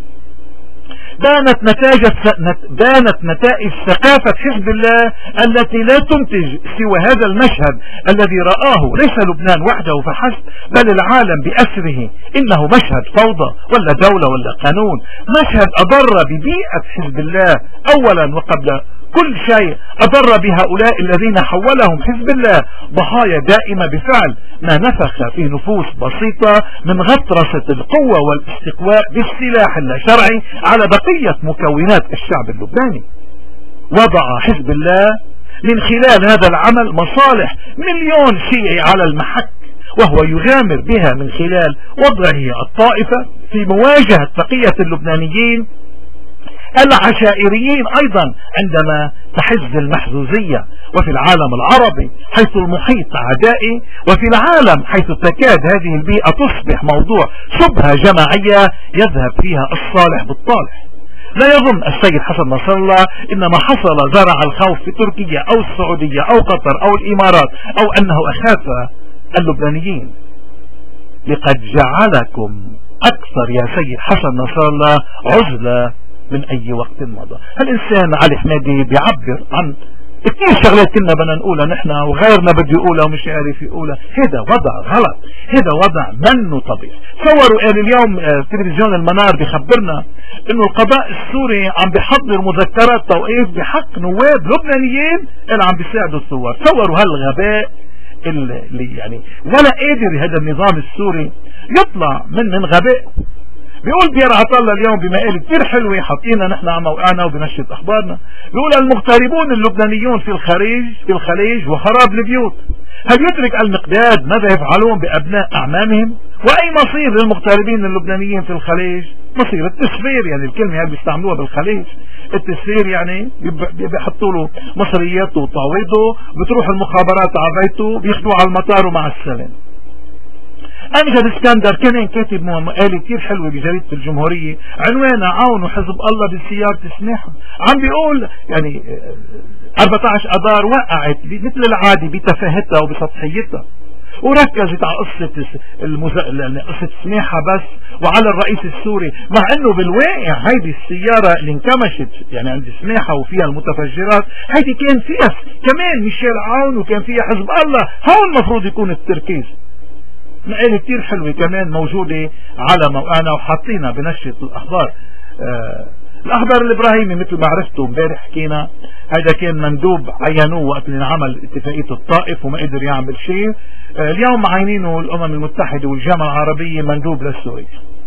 بانت نتائج ثقافة حزب الله التي لا تنتج سوى هذا المشهد الذي رآه ليس لبنان وحده فحسب بل العالم بأسره، إنه مشهد فوضى ولا دولة ولا قانون، مشهد أضر ببيئة حزب الله أولا وقبل كل شيء، أضر بهؤلاء الذين حولهم حزب الله ضحايا دائمة بفعل ما نفخ في نفوس بسيطة من غطرسة القوة والاستقواء بالسلاح اللاشرعي على بقية مكونات الشعب اللبناني. وضع حزب الله من خلال هذا العمل مصالح مليون شيعي على المحك، وهو يغامر بها من خلال وضعه الطائفة في مواجهة بقية اللبنانيين العشائريين أيضا عندما تحز المحزوزية، وفي العالم العربي حيث المحيط عدائي، وفي العالم حيث تكاد هذه البيئة تصبح موضوع شبهة جماعية يذهب فيها الصالح بالطالح. لا يظن السيد حسن نصر الله إن ما حصل زرع الخوف في تركيا أو السعودية أو قطر أو الإمارات أو أنه أخاف اللبنانيين. لقد جعلكم أكثر يا سيد حسن نصر الله عزلة من أي وقت مضى. الإنسان علي حمادي بيعبر عن كثير شغلات كنا بدنا نقولها نحن وغيرنا بده يقولها ومش عارف يقولها. هذا وضع غلط، هذا وضع منه طبيعي. تصوروا قال اليوم تلفزيون المنار بيخبرنا انه القضاء السوري عم بيحضر مذكرات توقيف بحق نواب لبنانيين اللي عم بيساعدوا الثوار. تصوروا هالغباء اللي يعني ولا قادر هذا النظام السوري يطلع من غباء. بيقول بيير عطله اليوم بمقال كتير حلوة حاطينا نحن على موقعنا وبنشرة اخبارنا، بيقول: المغتربون اللبنانيون في الخليج وخراب البيوت، هل يترك المقداد ماذا يفعلون بابناء اعمامهم؟ واي مصير للمغتربين اللبنانيين في الخليج؟ مصير التسفير، يعني الكلمة اللي بيستعملوها بالخليج التسفير، يعني بيحطوا له مصرياته وطاويته، بتروح المخابرات على بيته بياخدوه على المطار ومع السلام. أمجد اسكندر كان كاتب مقالة كتير حلوة بجريدة الجمهورية عنوانها: عون حزب الله بسيارة سماحة. عم بيقول يعني 14 أذار وقعت مثل العادي بتفاهتها وبسطحيتها، وركزت على قصة سماحة بس وعلى الرئيس السوري، مع انه بالواقع هيدي السيارة اللي انكمشت يعني عند سماحة وفيها المتفجرات هيدي كان فيها كمان ميشيل عون وكان فيها حزب الله. هون المفروض يكون التركيز. مقالة كتير حلوة كمان موجودة على موقعنا وحاطينها بنشرة الأخبار. الأخبار الإبراهيمي مثل ما عرفتوا امبارح حكينا، هذا كان مندوب عينوه وقت اللي انعمل اتفاقية الطائف وما قدر يعمل شيء. اليوم عينينه الأمم المتحدة والجامعة العربية مندوب للسورية.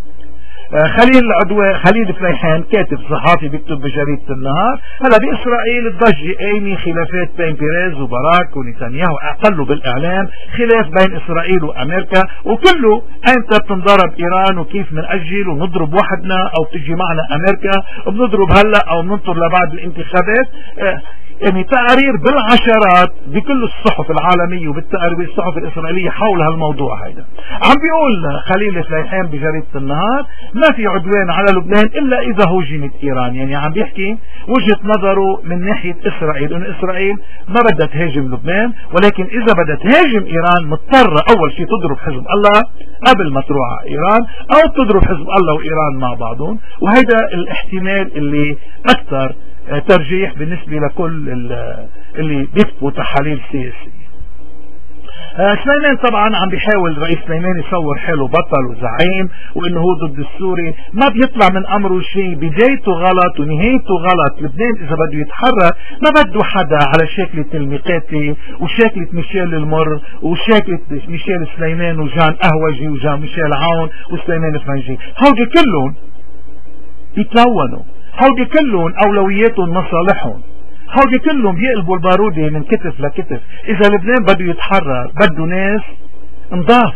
خليل فليحان كاتب صحافي بيكتب بجريدة النهار: هلا بإسرائيل الضجة قايمة خلافات بين بيريز وبراك ونتنياهو، أقلوا بالإعلام خلاف بين إسرائيل وأمريكا، وكله أيمتى بتنضرب إيران وكيف منأجل ونضرب وحدنا أو تجي معنا أمريكا وبنضرب هلا أو بننطر لبعد الانتخابات. يعني تقارير بالعشرات بكل الصحف العالمية وبالتقارير الصحف الإسرائيلية حول هالموضوع هذا. عم بيقول خليل فليحان بجريدة النهار: ما في عدوان على لبنان إلا إذا هجمت إيران. يعني عم بيحكي وجهة نظره من ناحية إسرائيل، إن إسرائيل ما بدها تهاجم لبنان، ولكن إذا بدها تهاجم إيران مضطرة أول شيء تضرب حزب الله قبل ما تروح على إيران، أو تضرب حزب الله وإيران مع بعضهم. وهذا الاحتمال اللي أكثر ترجيح بالنسبة لكل اللي بيكتبوا تحاليل سياسية. سليمان طبعا عم بيحاول رئيس سليمان يصور حاله بطل وزعيم وانه هو ضد السوري، ما بيطلع من امره شيء، بدايته غلط ونهايته غلط. لبنان اذا بده يتحرر ما بده حدا على شكلة الميقاتي وشكلة ميشيل المر وشكلة ميشيل سليمان وجان قهوجي وجان ميشيل عون وسليمان فرنجي. هودي كلهم يتلونوا، هودي كلهم اولوياتهم مصالحهم، هودي كلهم بيقلبوا البارودة من كتف لكتف. اذا لبنان بده يتحرر بده ناس نضاف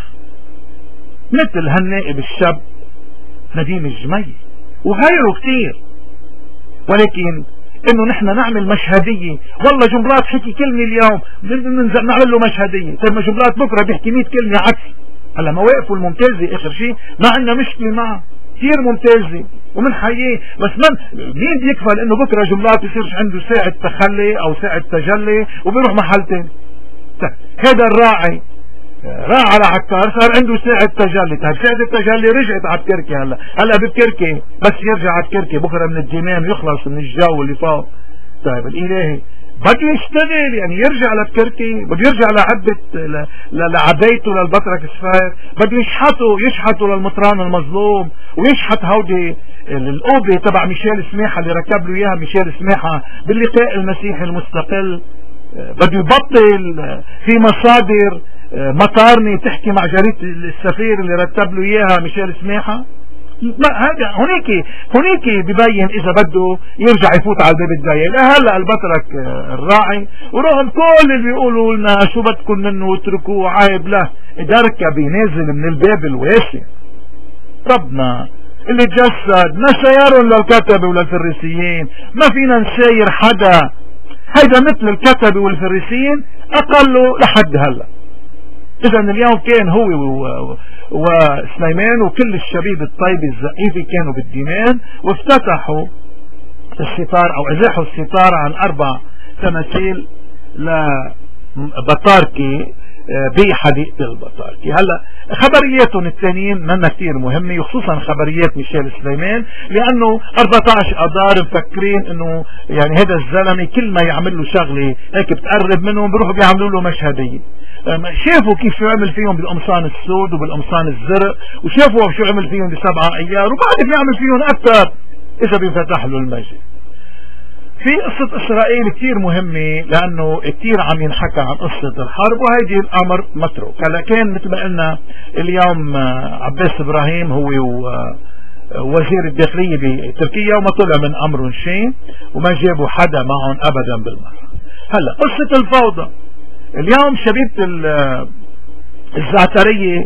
مثل هالنائب الشاب نديم الجميل وغيره كتير. ولكن انه نحن نعمل مشهدية، والله جمرات حكي كلمة اليوم نعمل له مشهدية، طيب ما جمرات بكرة بيحكي 100 كلمة عكس. هلا مواقفه الممتازة اخر شيء ما عندنا مشكلة معه، كثير ممتازة ومنحييه، بس مين بيكفل انه بكرة جملات يصيرش عنده ساعة تخلي او ساعة تجلي وبيروح محل تاني. هذا الراعي راح على عكار صار عنده ساعة تجلي، طيب ساعة التجلي رجعت على الكركي. هلا بكركي بس يرجع على الكركي بكرة من الجنان يخلص من الجو اللي فوق. طيب الالهي بده يشتغل، يعني يرجع للكركي، بده يرجع لعبة لعبيته للبطرك الصفاير، بده يشحته للمطران المظلوم ويشحت هودي الأوبة تبع ميشيل سماحة اللي ركب له اياها ميشيل سماحة باللقاء المسيحي المستقل. بده يبطل في مصادر مطارني تحكي مع جريدة السفير اللي رتب له اياها ميشيل سماحة. هذا هنيك ببين اذا بده يرجع يفوت على الباب الضيق. لا هلا البطرك الراعي ورغم كل اللي بيقولوا لنا شو بدكم منه واتركوه عيب، له دركبي نازل من الباب الواسع. ربنا اللي تجسد ما سيار للكتبة وللفريسيين، ما فينا نساير حدا. هيدا مثل الكتبة والفريسيين اقلوا لحد هلا. اذا اليوم كان هو وسليمان وكل الشبيب الطيب الزقيفي كانوا بالديمان وافتتحوا الستار او ازاحوا الستار عن 4 تماثيل لبطاركي بحديقة البطاركي. هلا خبرياتهم الثانيين منا كتير مهمة، وخصوصا خبريات ميشيل سليمان، لانه 14 اذار مفكرين انه يعني هذا الزلمة كل ما يعمل له شغلة هيك بتقرب منهم بيروحوا بيعملوا له مشهدية. شافوا كيف شو عمل فيهم بالقمصان السود وبالقمصان الزرق، وشافوا شو عمل فيهم ب7 ايار، وبعد بيعمل فيهم اكثر اذا بينفتح له المجد. في قصة اسرائيل كتير مهمة لانه كتير عم ينحكى عن قصة الحرب، وهيدي الامر متروك. هلا كان مثل ما قلنا اليوم عباس ابراهيم هو وزير الداخلية بتركيا وما طلع من امرهم شيء وما جابوا حدا معهم ابدا بالمرة. هلا قصة الفوضى اليوم شبيبة الزعترية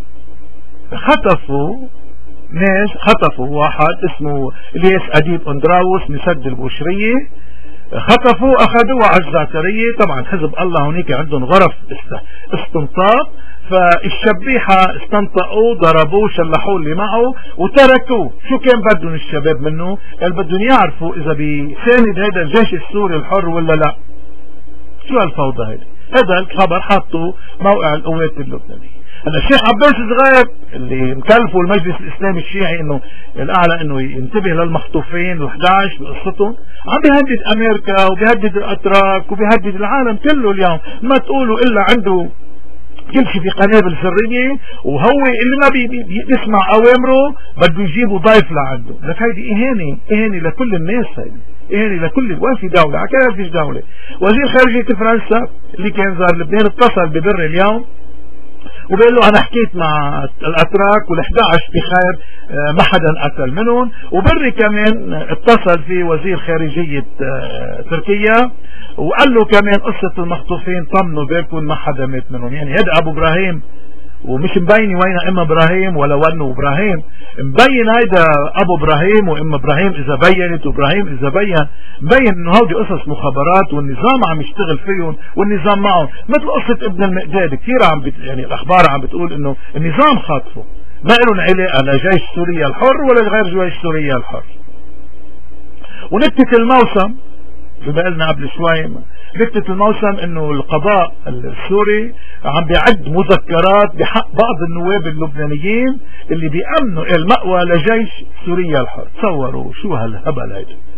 خطفوا واحد اسمه الياس اديب اندراوس مسد البوشرية، خطفوا اخذوه على الزعترية. طبعا حزب الله هناك عندهم غرف استنطاق، فالشبيحة استنطقوا ضربوه شلحوه اللي معه وتركوه. شو كان بدهم الشباب منه؟ قال بدهم يعرفوا اذا بيساند هذا الجيش السوري الحر ولا لا. شو هالفوضى هذا الخبر حطوا موقع القوات اللبنانية. هلا الشيخ عباس الصغير اللي مكلفه المجلس الاسلامي الشيعي انه الاعلى انه ينتبه للمخطوفين ال11 بقصتهم، عم بيهدد امريكا وبيهدد الاتراك وبيهدد العالم كله. اليوم ما تقولوا الا عنده كل شيء في قنابل سرية، وهو اللي ما بيسمع اوامره بده يجيبوا ضيف لعنده. لك هيدي اهانة لكل الناس، هيدي اهانة لكل وفي دولة عكاها فيش دولة. وزير خارجية فرنسا اللي كان زار لبنان اتصل ببر اليوم وبقول له انا حكيت مع الاتراك وال11 بخير ما حدا قتل منهم. وبري كمان اتصل في وزير خارجية تركيا وقال له كمان قصة المخطوفين طمنوا بالكم ما حدا مات منهم. يعني هذا ابو ابراهيم ومش مبين وين ام ابراهيم ولا ونه ابراهيم، مبين هيدا ابو ابراهيم وام ابراهيم اذا بينت وابراهيم اذا مبين انه هودي قصص مخابرات والنظام عم يشتغل فيهم والنظام معهم. مثل قصة ابن المقداد كثير يعني الاخبار عم بتقول انه النظام خاطفه، ما لهم علاقة لا جيش سوريا الحر ولا غير جيش سوريا الحر. ونكتة الموسم بما قلنا قبل شوي، نكتة الموسم انه القضاء السوري عم بيعد مذكرات بحق بعض النواب اللبنانيين اللي بيأمنوا المأوى لجيش سوريا الحر. تصوروا شو هالهبل هيدا.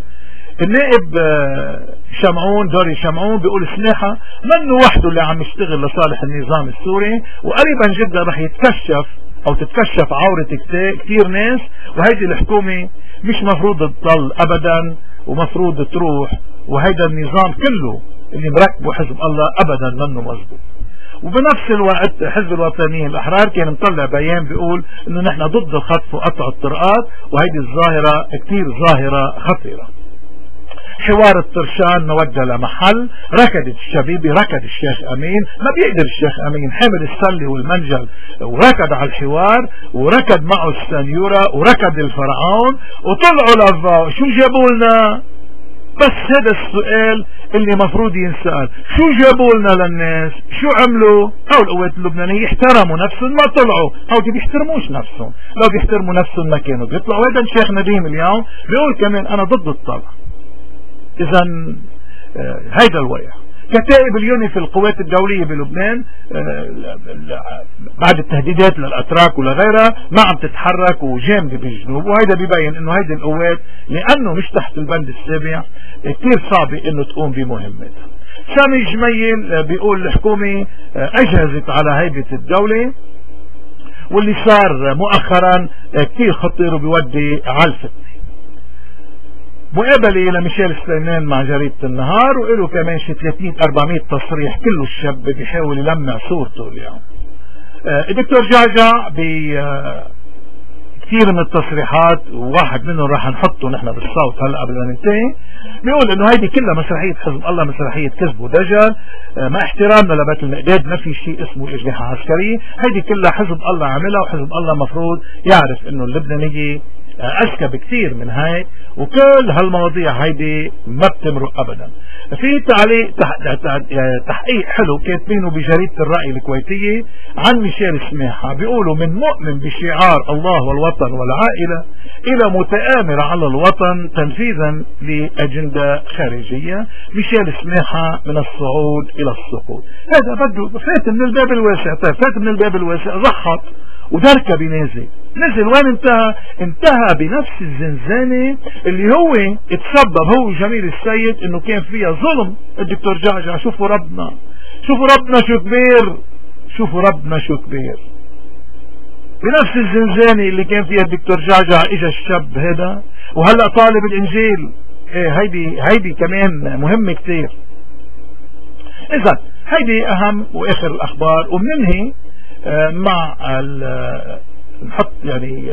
النائب شمعون دوري شمعون بيقول سماحة منه وحده اللي عم يشتغل لصالح النظام السوري، وقريبا جدا رح يتكشف او تتكشف عورة كتير ناس، وهيدي الحكومة مش مفروض تضل ابدا ومفروض تروح، وهيدا النظام كله اللي مركبه حزب الله ابدا منه مظبوط. وبنفس الوقت حزب الوطنيين الأحرار كان مطلع بيان بيقول انه نحن ضد الخطف وقطع الطرقات، وهيدي الظاهرة كتير ظاهرة خطيرة. حوار الطرشان ما ودى لمحل، ركضت الشبيبة، ركض الشيخ أمين، ما بيقدر الشيخ أمين، حمل السلة والمنجل وركض على الحوار، وركض معه السنيورة وركض الفرعون، وطلعوا لفا شو جابوا لنا؟ بس هذا السؤال اللي مفروض ينسأل، شو جابوا لنا للناس؟ شو عملوا؟ او القوات اللبنانية احترموا نفسهم ما طلعوا، او دي بيحترموش نفسهم، لو بيحترموا نفسهم ما كانوا بيطلعوا. هذا الشيخ نديم اليوم بيقول كمان انا ضد الطلع. اذا هيدا الوضع. كتائب اليوني في القوات الدولية بلبنان بعد التهديدات للأتراك ولغيرها ما عم تتحرك وجامدة بالجنوب، وهيدا بيبين انه هيدي القوات لانه مش تحت البند السابع كتير صعبة انه تقوم بمهمتها. سامي جميل بيقول الحكومة اجهزت على هيبة الدولة، واللي صار مؤخرا كتير خطير وبيودي على الفتنة. مقابلة لميشيل سليمان مع جريدة النهار، وإله كمان شي 300-400 تصريح كله الشاب بيحاول يلمع صورته اليوم. الدكتور جعجع كثير من التصريحات، وواحد منهم راح نحطه نحن بالصوت هلا قبل ما ننتهي، بيقول انه هيدي كلها مسرحية حزب الله، مسرحية كذب ودجل، مع احترامنا لبيت المقداد ما في شيء اسمه اجنحة عسكرية، هيدي كلها حزب الله عملها، وحزب الله مفروض يعرف انه اللبنانية أذكى بكثير من هاي، وكل هالمواضيع هيدي ما بتمرق أبدا. في تعليق تحقيق حلو كاتبينه بجريدة الرأي الكويتية عن ميشيل سماحة، بيقولوا من مؤمن بشعار الله والوطن والعائلة إلى متآمر على الوطن تنفيذا لأجندة خارجية، ميشيل سماحة من الصعود إلى السقوط. هذا بده فات من الباب الواسع، فات من الباب الواسع زخط ودركة بنازل، نزل وين انتهى بنفس الزنزانة اللي هو اتسبب هو جميل السيد انه كان فيها ظلم الدكتور جعجع. شوفوا ربنا، شوفوا ربنا شو كبير، شوفوا ربنا شو كبير. بنفس الزنزانة اللي كان فيها الدكتور جعجع اجا الشاب هذا وهلأ طالب الانجيل. هيدي كمان مهمة كتير. اذا هيدي اهم واخر الاخبار، ومننهي مع نحط يعني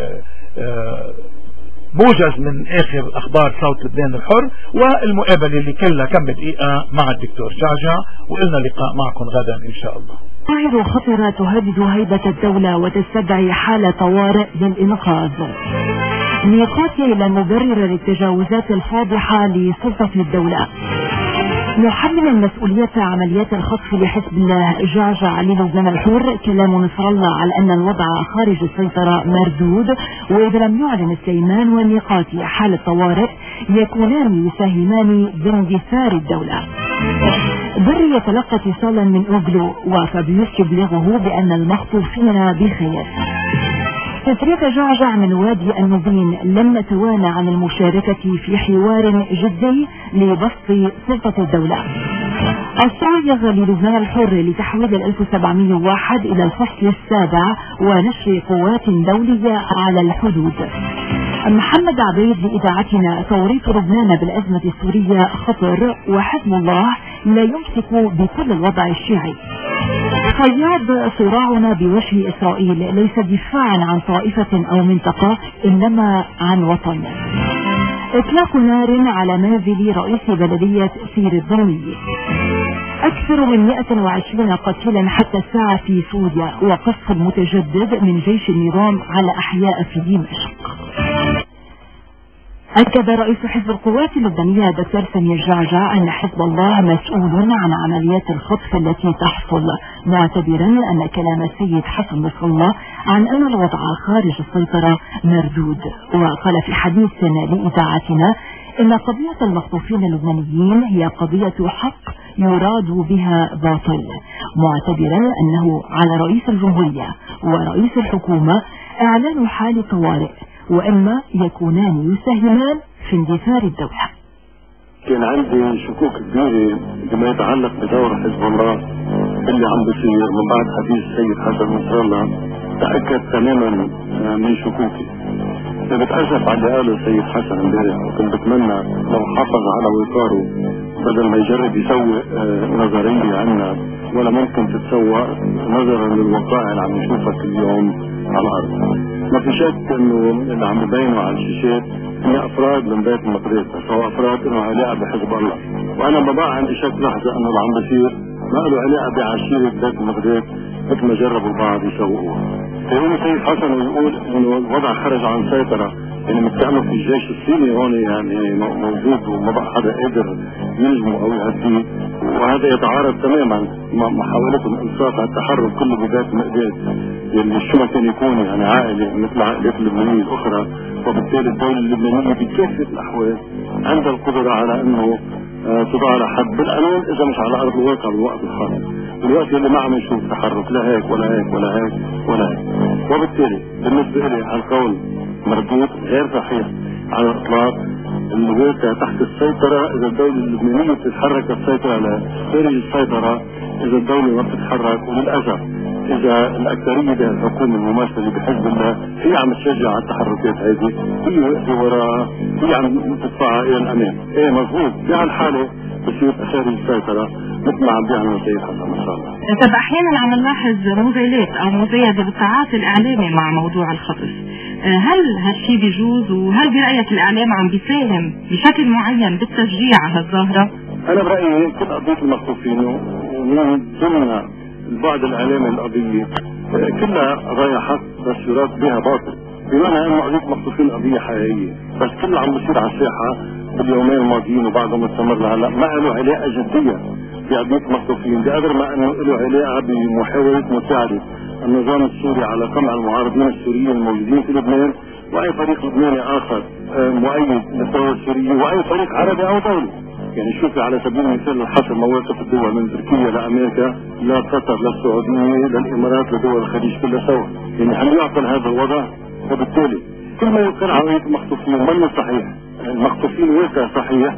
موجز من اخر اخبار صوت لبنان الحر، والمقابلة اللي كلها كم دقيقة مع الدكتور جعجع، وقلنا لقاء معكم غدا ان شاء الله. ظاهرة خطرة تهدد هيبة الدولة وتستدعي حالة طوارئ للإنقاذ. نقاط إلى مبرر للتجاوزات الفاضحة لسلطة الدولة. يحمل المسؤولية عمليات الخطف لحزب الله جعجع للبنان الحر كلام نصر الله على أن الوضع خارج السيطرة مردود، وإذا لم يعلن سليمان والنقاط حالة طوارئ يكونان يساهمان باندثار الدولة. بري يتلقى اتصالا من أوغلو وفابيوس يبلغه بأن المخطوفين بخير. تسرية جعجع من وادي النوبين لم نتوانى عن المشاركة في حوار جدي لبسط سلطة الدولة. الصايغ للبنان الحر لتحويل 1701 إلى الفصل السابع ونشر قوات دولية على الحدود. محمد عبيد لإذاعتنا: توريط لبنان بالأزمة السورية خطر، وحزب الله لا يمسك بكل الوضع الشيعي. خياض صراعنا بوجه إسرائيل ليس دفاعا عن طائفة أو منطقة، إنما عن وطن. إطلاق نار على منزل رئيس بلدية سير الضوي. أكثر من 120 قتيلا حتى الساعة في سوريا، وقصف متجدد من جيش النظام على أحياء في دمشق. أكد رئيس حزب القوات اللبنانية دكتور سمير جعجع أن حزب الله مسؤول عن عمليات الخطف التي تحصل، معتبرا أن كلام السيد حسن نصر الله عن أن الوضع خارج السيطرة مردود. وقال في حديث لإذاعتنا إن قضية المخطوفين اللبنانيين هي قضية حق يراد بها باطل، معتبرا أنه على رئيس الجمهورية ورئيس الحكومة إعلان حال طوارئ، وإما يكونان يساهمان في اندثار الدولة. كان عندي شكوك كبيرة بما يتعلق بدور حزب الله اللي عم بيصير من بعد حديث السيد حسن نصر الله. تأكد تماما من شكوكي. بتأسف على اللي قاله السيد حسن امبارح، وكنت بتمنى لو حافظ على وقاره بدل ما يجرب يسوق نظرية عنا ولا ممكن تتسوق نظرا للوقائع اللي عم نشوفها كل يوم على الأرض. ما في شك انه اللي عم ببينوا على الشاشات ان افراد من بيت المقدس او افراد انه علاقه بحزب الله، وانا ما بقى عندي شك لحظه انه اللي عم بصير ما له علاقه بعشيره بيت المقدس مثل ما جربوا البعض يسوقوها. يقول السيد حسن ويقول انه الوضع خرج عن سيطره، يعني متكامل في الجيش الصيني هون يعني موجود وما بقى حدا قادر يلزمه او يهديه، وهذا يتعارض تماما مع محاولتهم الانصاف على التحرك كله ببيت المقدس اللي شو ما كان يكون يعني عائله مثل عائلات اللبنانيه الاخرى، وبالتالي الدوله اللبنانيه بكافه الاحوال عندها القدره على انه تضع على حد بالقانون اذا مش على ارض الواقع بالوقت الخاص، بالوقت اللي ما عم نشوف تحرك لا هيك ولا هيك ولا هيك ولا هيك. وبالتالي بالنسبه لي هالقول مردود غير صحيح على الاطلاق. الواقع تحت السيطره اذا الدوله اللبنانيه بتتحرك السيطره على خارج السيطره اذا الدوله ما بتتحرك، وللاسف اذا الاكثريه بالحكومه المماثله بحزب الله هي عم تشجع على التحركات هذه، هي واقفه وراها، هي عم تدفعها الى الامام. ايه مضبوط، بهالحاله بصير خارج السيطره مثل ما عم بيعمل السيد حسن ان شاء الله. طب احيانا عم نلاحظ مغالات او مزايده بالتعاطي الاعلامي مع موضوع الخطف، هل هالشيء بيجوز؟ وهل برايك الاعلام عم بيساهم بشكل معين بالتشجيع على هالظاهره؟ انا برايي كل قضيه المخطوفين ومن ضمن البعد الاعلامي القضيه كلها قضايا حق بس يراد بها باطل، بمعنى انه قضيه المخطوفين قضيه حقيقيه، بس كل اللي عم بيصير على الساحه باليومين الماضيين وبعدهم مستمر لهلا ما له علاقه جديه بقضيه المخطوفين، بقدر ما انه له علاقه بمحاوله مساعده النظام السوري على قمع المعارضين السوريين الموجودين في لبنان واي فريق لبناني اخر مؤيد للثوره السوريه واي فريق عربي او دولي. يعني شوفي على سبيل المثال الحصر مواقف الدول من تركيا لامريكا لقطر للسعوديه للامارات لدول الخليج كلها سوا، يعني هل يعقل هذا الوضع؟ وبالتالي كل ما يقال عن قضيه المخطوفين منه صحيح، المخطوفين واقع صحيح،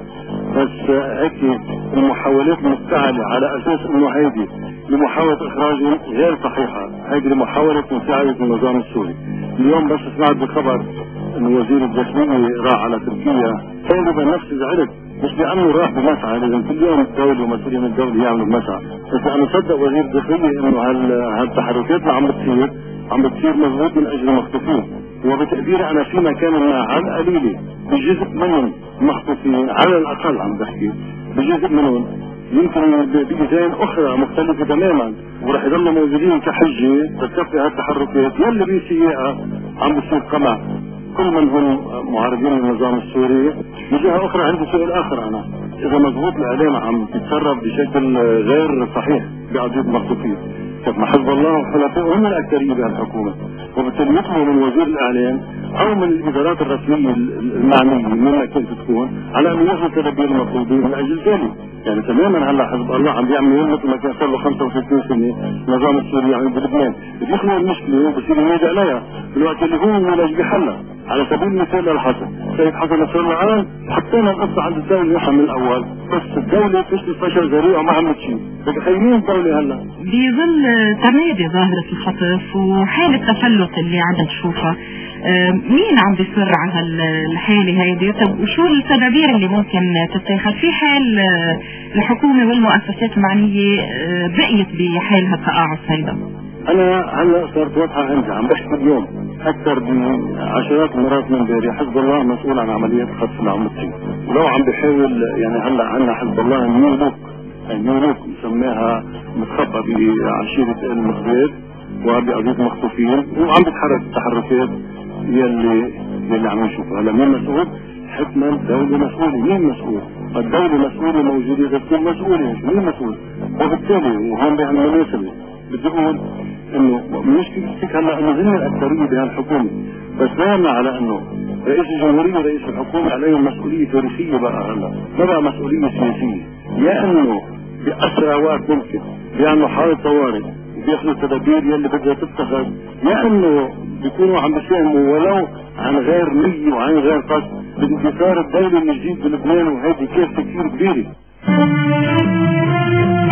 بس هيك المحاولات مفتعله على اساس انه هيدي لمحاوله اخراجهم غير صحيحه، هيدي لمحاوله مساعده النظام السوري. اليوم بس سمعت بخبر انه وزير الداخليه راح على تركيا، كان نفس زعلت مش لانه راح بمسعى، لازم كل يوم الدوله ومسؤولين الدوله يعملوا بمسعى، بس لانه صدق وزير الداخليه انه هالتحركات اللي عم بتصير مضبوط من اجل المخطوفين. وبتقديري انا في مكان ما على القليله بجزء منهم مخطوفين على الاقل عم بحكي بجزء منهم يمكن بإذان اخرى مختلفه تماما ورح يضلوا موجودين كحجه تكفي هالتحركات يلي بسياقها عم بصير قمع كل من هم معارضين للنظام السوري. من جهه اخرى عندي سؤال اخر، انا اذا مضبوط الاعلام عم تتصرف بشكل غير صحيح بقضيه المخطوفين، طب ما حزب الله وحلفائه هم الاكثريه بهالحكومه، وبالتالي يطلبوا من وزير الاعلام او من الادارات الرسميه المعنيه من ما كانت تكون على انه ياخذ تدابير المطلوبين من اجل ذلك. يعني تماما هلا حزب الله عم بيعمل مثل ما كان صار له 65 سنه النظام السوري يعني بلبنان، بيخلق المشكله وبصير ينادي عليها بالوقت اللي هو مولج بحلها. على سبيل المثال للحسن سيد حسن نصر الله الان حطينا القصه عند الدوله نحن من الاول، بس الدوله فشلت فشل ذريع وما عملت شيء، متخيلين الدوله هلا بظل تمادي ظاهره الخطف وحاله التفلت اللي عم نشوفها، مين عم بيصر على الحاله هيدي؟ طب وشو التدابير اللي ممكن تتاخذ في حال الحكومه والمؤسسات المعنيه بقيت بحالها التقاعس هيدا؟ انا هلا صارت واضحه عندي، عم بحكي اليوم اكثر من عشرات المرات من امبارح حزب الله مسؤول عن عمليات الخطف اللي عم بتصير، ولو عم بيحاول يعني هلا عندنا حزب الله نيولوك مسماها متخبى بعشيره المقداد وبقضيه المخطوفين وعم بتحرك التحركات يلي عم نشوفها. هلا مين مسؤول؟ حتما الدوله مسؤوله. مين مسؤول؟ الدوله مسؤوله موجوده اذا تكون مسؤوله، مين مسؤول؟ وبالتالي وهون بهالمناسبه بدي اقول انه مش فيك هلا انه هن الاكثريه بهالحكومه، بس لا يمنع على انه رئيس الجمهوريه ورئيس الحكومه عليهم مسؤوليه تاريخيه بقى هلا، ما بقى مسؤوليه سياسيه، يا انه باسرع وقت ممكن بيعملوا حاله طوارئ وبياخذوا التدابير يلي بدها تتخذ، يا انه بيكونوا عم بيساهموا ولو عن غير نية وعن غير قصد بانتصار الدولة من جديد بلبنان، وهذه كارثة كثير كبيرة.